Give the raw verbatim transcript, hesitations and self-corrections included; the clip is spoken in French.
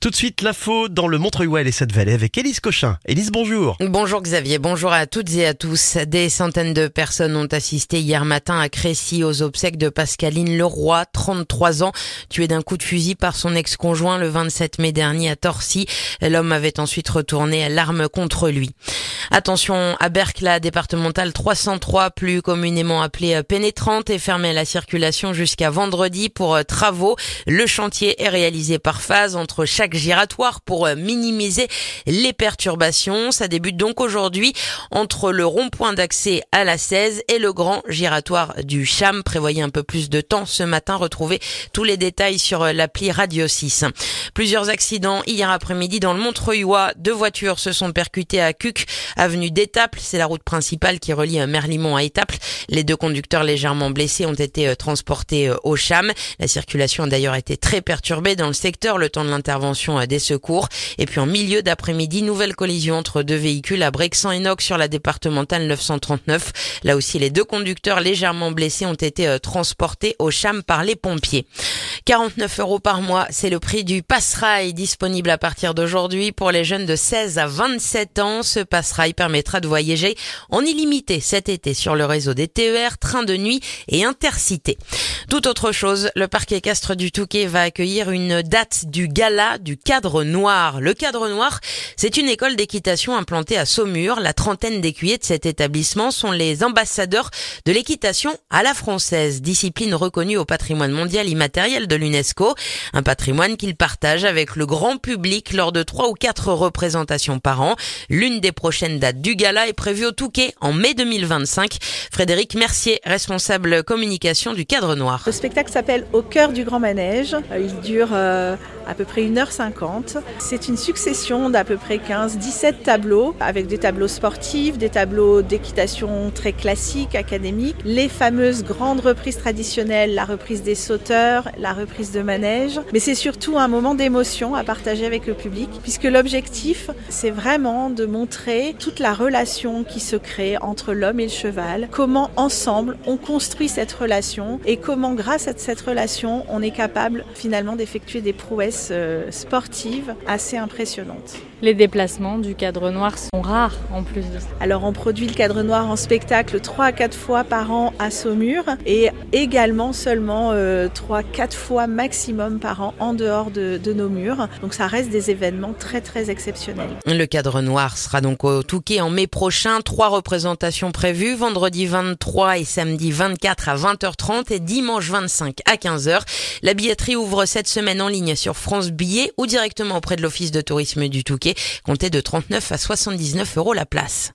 Tout de suite, l'info dans le Montreuil-Ouest et cette vallée avec Élise Cochin. Élise, bonjour. Bonjour Xavier, bonjour à toutes et à tous. Des centaines de personnes ont assisté hier matin à Crécy aux obsèques de Pascaline Leroy, trente-trois ans, tuée d'un coup de fusil par son ex-conjoint le vingt-sept mai dernier à Torcy. L'homme avait ensuite retourné l'arme contre lui. Attention, à Berck, la départementale trois cent trois, plus communément appelée pénétrante, est fermée à la circulation jusqu'à vendredi pour travaux. Le chantier est réalisé par phase entre chaque giratoire pour minimiser les perturbations. Ça débute donc aujourd'hui entre le rond-point d'accès à la seize et le grand giratoire du Cham. Prévoyez un peu plus de temps ce matin. Retrouvez tous les détails sur l'appli Radio six. Plusieurs accidents hier après-midi dans le Montreuil-Ouest. Deux voitures se sont percutées à Cuc, avenue d'Étaples. C'est la route principale qui relie Merlimont à Étaples. Les deux conducteurs légèrement blessés ont été transportés au Cham. La circulation a d'ailleurs été très perturbée dans le secteur le temps de l'intervention des secours. Et puis en milieu d'après-midi, nouvelle collision entre deux véhicules à Brexan-Enoch sur la départementale neuf cent trente-neuf. Là aussi, les deux conducteurs légèrement blessés ont été transportés au Cham par les pompiers. quarante-neuf euros par mois, c'est le prix du Passerail disponible à partir d'aujourd'hui pour les jeunes de seize à vingt-sept ans. Ce Passerail permettra de voyager en illimité cet été sur le réseau des T E R, trains de nuit et intercités. Tout autre chose, le parc équestre du Touquet va accueillir une date du gala du Cadre Noir. Le Cadre Noir, c'est une école d'équitation implantée à Saumur. La trentaine d'écuyers de cet établissement sont les ambassadeurs de l'équitation à la française, discipline reconnue au patrimoine mondial immatériel de l'UNESCO. Un patrimoine qu'ils partagent avec le grand public lors de trois ou quatre représentations par an. L'une des prochaines dates du gala est prévue au Touquet en mai deux mille vingt-cinq. Frédéric Mercier, responsable communication du Cadre Noir. Le spectacle s'appelle Au cœur du grand manège. Il dure euh, à peu près une heure cinquante. C'est une succession d'à peu près quinze dix-sept tableaux, avec des tableaux sportifs, des tableaux d'équitation très classiques, académiques, les fameuses grandes reprises traditionnelles, la reprise des sauteurs, la reprise de manège. Mais c'est surtout un moment d'émotion à partager avec le public, puisque l'objectif, c'est vraiment de montrer toute la relation qui se crée entre l'homme et le cheval, comment ensemble on construit cette relation et comment grâce à cette relation, on est capable finalement d'effectuer des prouesses euh, sportives assez impressionnantes. Les déplacements du Cadre Noir sont rares en plus de ça. Alors on produit le Cadre Noir en spectacle trois à quatre fois par an à Saumur et également seulement euh, trois à quatre fois maximum par an en dehors de, de nos murs. Donc ça reste des événements très très exceptionnels. Le Cadre Noir sera donc au Touquet en mai prochain. Trois représentations prévues, vendredi vingt-trois et samedi vingt-quatre à vingt heures trente et dimanche vingt-cinq à quinze heures. La billetterie ouvre cette semaine en ligne sur France Billets ou directement auprès de l'Office de tourisme du Touquet. Comptez de trente-neuf à soixante-dix-neuf euros la place.